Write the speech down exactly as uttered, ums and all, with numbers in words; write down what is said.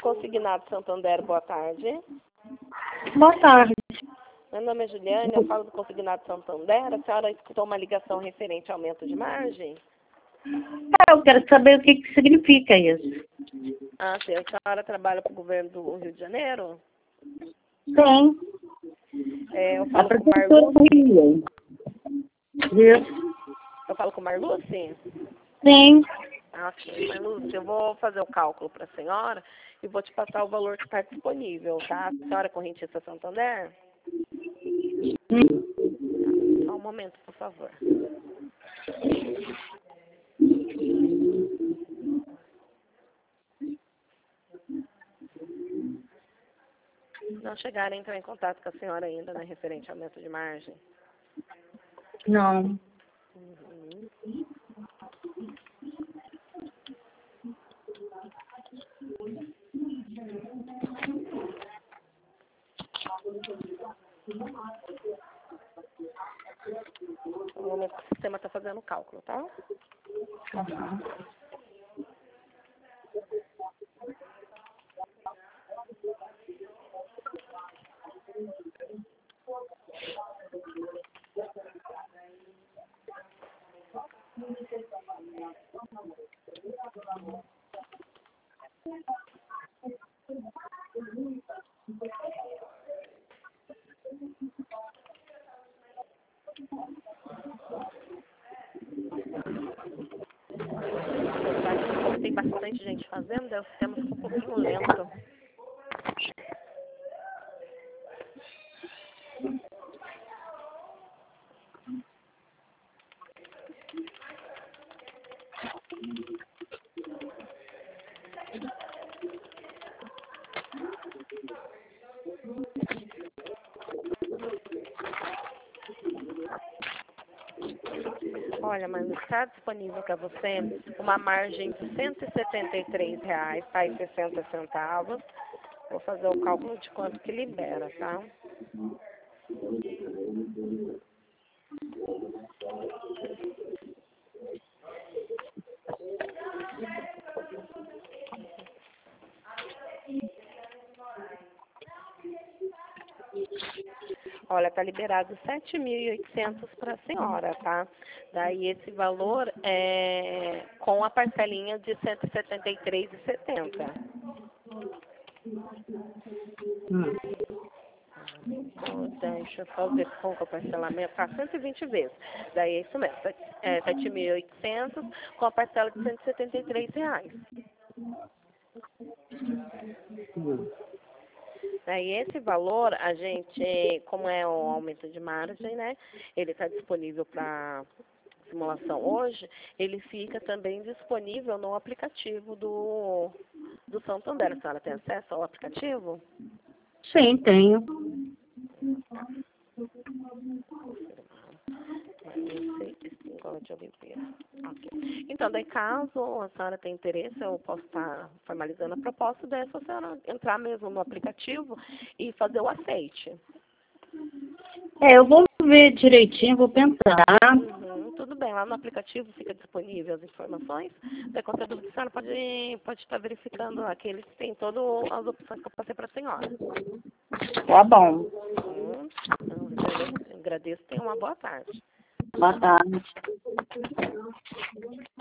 Consignado Santander, boa tarde. Boa tarde. Meu nome é Juliane, eu falo do Consignado Santander. A senhora escutou uma ligação referente ao aumento de margem? É, eu quero saber o que, que significa isso. Ah, sim. A senhora trabalha para o governo do Rio de Janeiro? Sim. É, eu A falo com o prefeitura do Marluce. Rio. Isso. Eu falo com o Marluce? Sim. Ah, sim. Marluce, eu vou fazer o cálculo para a senhora e vou te passar o valor que está disponível, tá? A senhora é correntista Santander? Hum. Só um momento, por favor. Não chegaram a entrar em contato com a senhora ainda, né, referente ao aumento de margem? Não. Uhum. No momento que o sistema está fazendo o cálculo, tá? Tá. Tem bastante gente fazendo, daí o sistema fica um pouquinho lento. Olha, mas está disponível para você uma margem de cento e setenta e três reais, tá? E sessenta centavos. Vou fazer o cálculo de quanto que libera, tá? Olha, tá liberado sete mil e oitocentos para a senhora, tá? Daí esse valor é com a parcelinha de cento e setenta e três reais e setenta centavos. Hum. Então, deixa eu só ver com o parcelamento, tá? cento e vinte vezes. Daí é isso mesmo, é sete mil e oitocentos com a parcela de cento e setenta e três reais. Hum. Daí esse valor, a gente, como é o aumento de margem, né? Ele está disponível para simulação hoje, ele fica também disponível no aplicativo do, do Santander. A senhora tem acesso ao aplicativo? Sim, tenho. Então, daí caso a senhora tenha interesse, eu posso estar formalizando a proposta, daí é só a senhora entrar mesmo no aplicativo e fazer o aceite. É, eu vou ver direitinho, vou pensar. Uhum, tudo bem, lá no aplicativo fica disponível as informações. Daí, qualquer dúvida, a senhora pode, pode estar verificando lá, que eles têm todas as opções que eu passei para a senhora. Tá bom. Hum, então, eu agradeço, tenha uma boa tarde. Boa tarde.